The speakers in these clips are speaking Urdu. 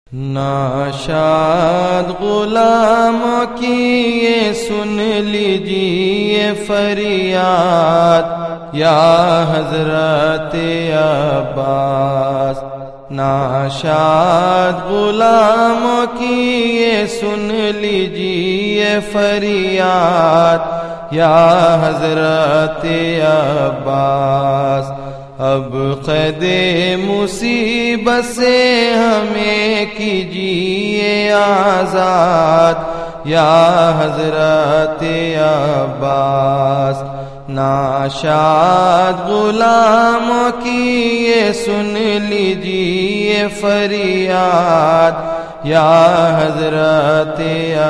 ناشاد غلاموں کی یہ سن لیجیے فریاد یا حضرت عباس۔ ناشاد غلاموں کی یہ سن لیجیے فریاد یا حضرت عباس۔ اب قید مصیبت سے ہمیں کیجیے آزاد یا حضرت عباس۔ ناشاد غلاموں کی یہ سن لیجیے فریاد یا حضرت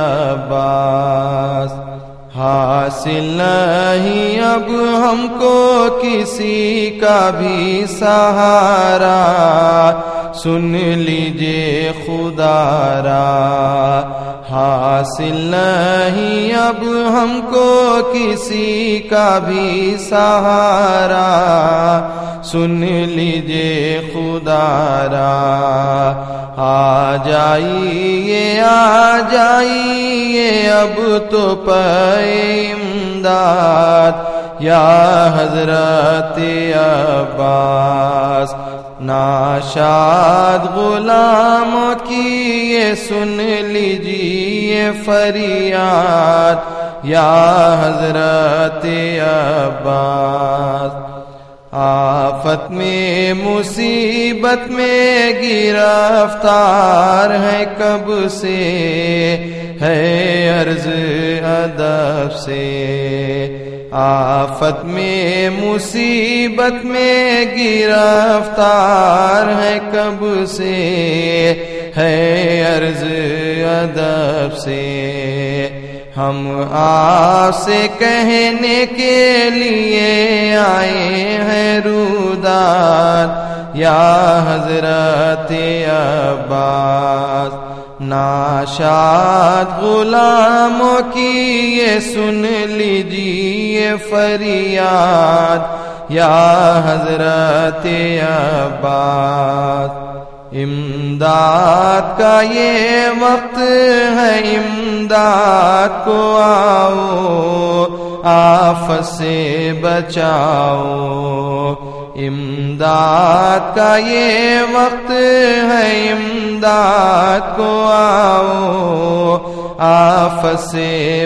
عباس۔ حاصل نہیں اب ہم کو کسی کا بھی سہارا، سن لیجیے خدا را۔ حاصل نہیں اب ہم کو کسی کا بھی سہارا، سن لیجیے خدا را۔ آ جائیے اب تو پے امداد یا حضرت عباس۔ ناشاد غلاموں کی یہ سن لیجیے فریاد یا حضرت عباس۔ آفت میں مصیبت میں گرفتار ہے کب سے، ہے عرض ادب سے۔ آفت میں مصیبت میں گرفتار ہے کب سے، ہے عرض ادب سے۔ ہم آپ سے کہنے کے لیے آئے ہیں روداد یا حضرت عباس۔ ناشاد غلاموں کی یہ سن لیجیے فریاد یا حضرت عباس۔ امداد کا یہ وقت ہے، امداد کو آؤ، آفت سے بچاؤ۔ امداد کا یہ وقت ہے، امداد کو آؤ، آفت سے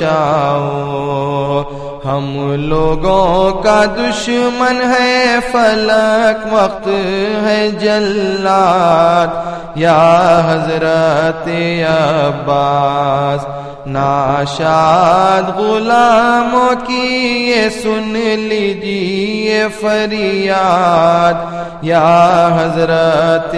بچاؤ۔ ہم لوگوں کا دشمن ہے فلک، وقت ہے جلاد یا حضرت عباس۔ ناشاد غلاموں کی یہ سن لیجیے فریاد یا حضرت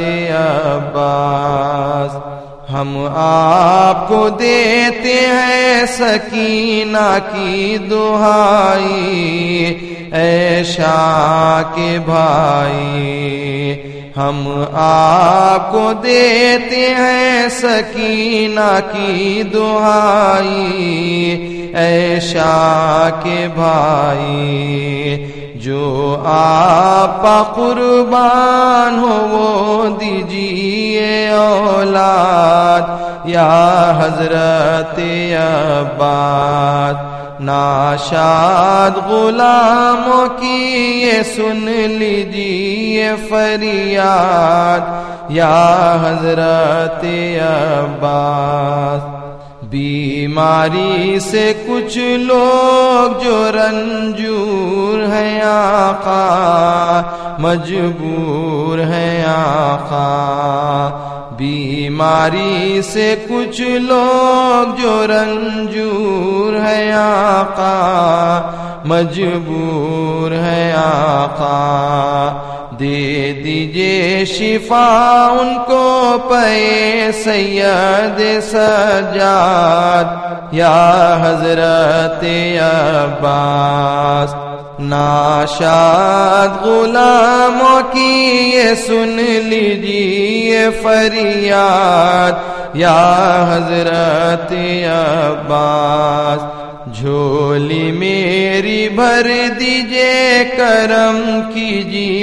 عباس۔ ہم آپ کو دیتے ہیں سکینہ کی دہائی، اے شاہ کے بھائی۔ ہم آپ کو دیتے ہیں سکینہ کی دہائی، اے شاہ کے بھائی۔ جو آپ کا قربان ہو وہ دیجیے اولاد یا حضرت عباس۔ ناشاد غلاموں کی یہ سن لیجیے فریاد یا حضرت عباس۔ بیماری سے کچھ لوگ جو رنجور ہیں آقا، مجبور ہیں آقا۔ بیماری سے کچھ لوگ جو رنجور ہیں آقا، مجبور ہیں آقا۔ دے دیجئے شفا ان کو پے سید سجاد یا حضرت عباس۔ ناشاد غلاموں کی یہ سن لیجیے فریاد یا حضرت عباس۔ جھولی میری بھر دیجئے کرم کیجیے